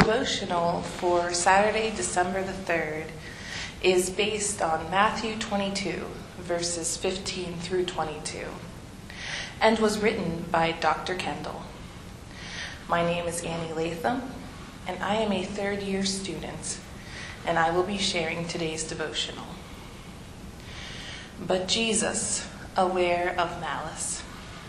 devotional for Saturday, December the 3rd is based on Matthew 22, verses 15 through 22, and was written by Dr. Kendall. My name is Annie Latham, and I am a third-year student, and I will be sharing today's devotional. But Jesus, aware of malice.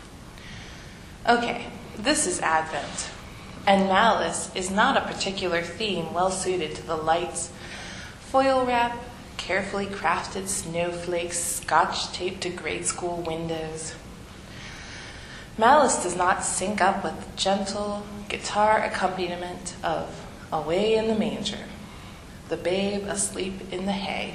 Okay, this is Advent, and malice is not a particular theme well suited to the lights, foil wrap, carefully crafted snowflakes scotch taped to grade school windows. Malice does not sync up with the gentle guitar accompaniment of Away in the Manger, the babe asleep in the hay.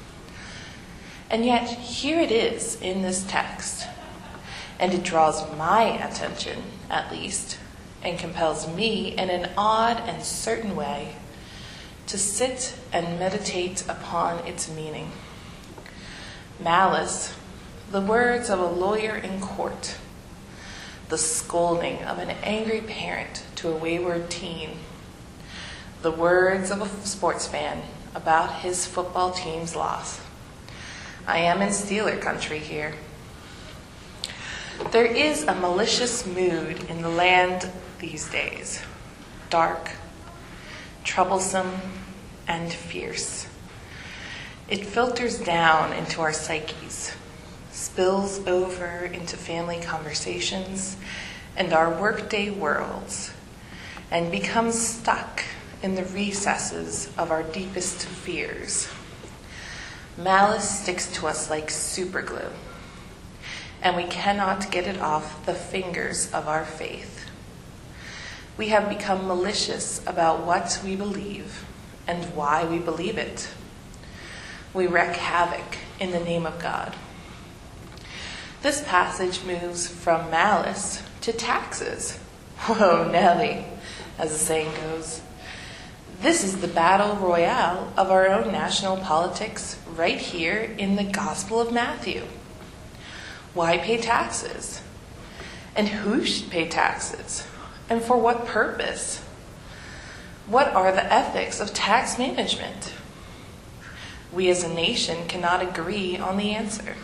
And yet, here it is in this text, and it draws my attention, at least, and compels me in an odd and certain way to sit and meditate upon its meaning. Malice, the words of a lawyer in court, the scolding of an angry parent to a wayward teen, the words of a sports fan about his football team's loss. I am in Steeler country here. There is a malicious mood in the land these days, dark, troublesome, and fierce. It filters down into our psyches, spills over into family conversations and our workday worlds, and becomes stuck in the recesses of our deepest fears. Malice sticks to us like superglue, and we cannot get it off the fingers of our faith. We have become malicious about what we believe and why we believe it. We wreak havoc in the name of God. This passage moves from malice to taxes. Whoa, Nelly, as the saying goes. This is the battle royale of our own national politics right here in the Gospel of Matthew. Why pay taxes? And who should pay taxes? And for what purpose? What are the ethics of tax management? We as a nation cannot agree on the answer.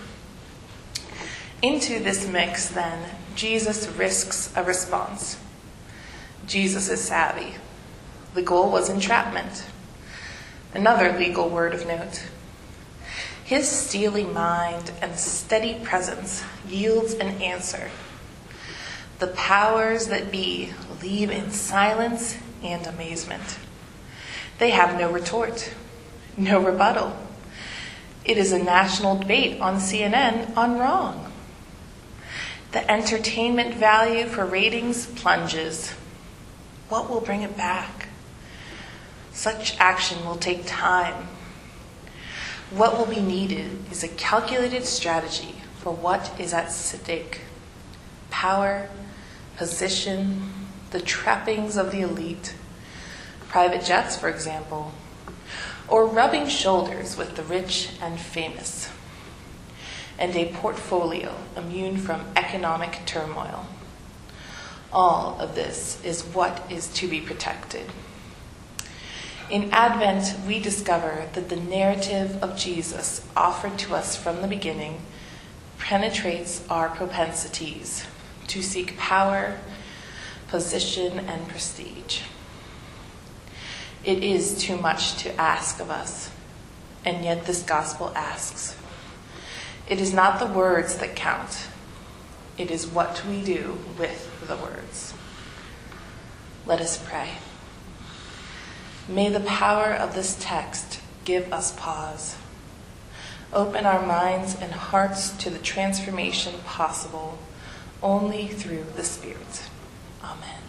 Into this mix, then, Jesus risks a response. Jesus is savvy. The goal was entrapment. Another legal word of note. His steely mind and steady presence yields an answer. The powers that be leave in silence and amazement. They have no retort, no rebuttal. It is a national debate on CNN on wrong. The entertainment value for ratings plunges. What will bring it back? Such action will take time. What will be needed is a calculated strategy for what is at stake. Power, position, the trappings of the elite, private jets, for example, or rubbing shoulders with the rich and famous, and a portfolio immune from economic turmoil. All of this is what is to be protected. In Advent, we discover that the narrative of Jesus offered to us from the beginning penetrates our propensities to seek power, position, and prestige. It is too much to ask of us, and yet this gospel asks. It is not the words that count. It is what we do with the words. Let us pray. May the power of this text give us pause. Open our minds and hearts to the transformation possible only through the Spirit. Amen.